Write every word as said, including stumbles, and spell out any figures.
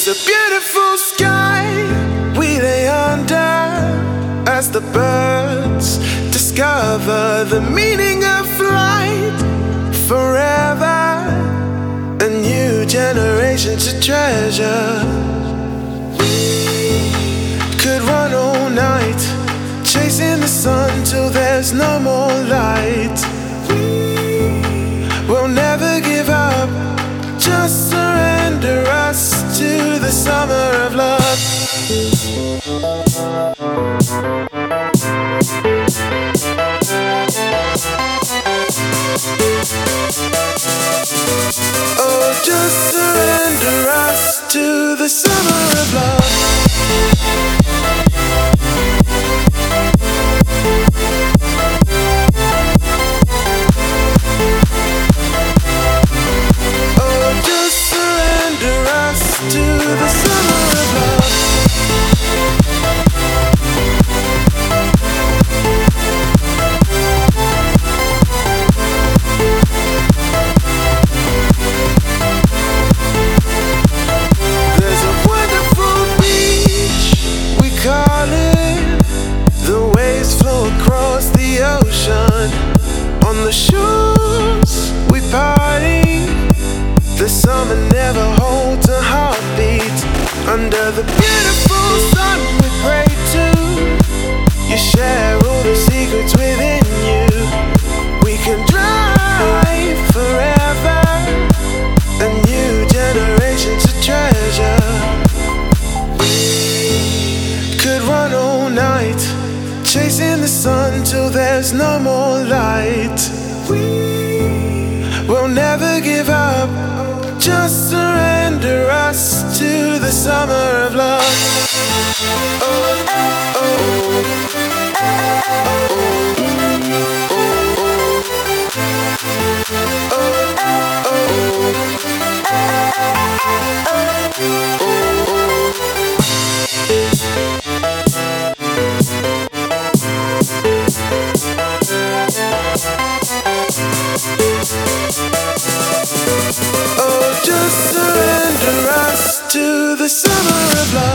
There's a beautiful sky we lay under as the birds discover the meaning of flight. Forever, a new generation to treasure. We could run all night, chasing the sun till there's no more light. We'll never give up, just surrender us to the summer of love. Oh, just surrender us to the summer of love. Oh, just surrender us to the summer of love. There's a wonderful beach, we call it. The waves flow across the ocean. On the shores we party. The summer never holds a heartbeat. Under the beautiful sun we pray to. You share all the secrets within you. We can drive forever, a new generation to treasure. We could run all night, chasing the sun till there's no more light. We'll never give up, just surrender us to the summer of love. Oh, oh, oh, oh, just surrender us to the summer of love.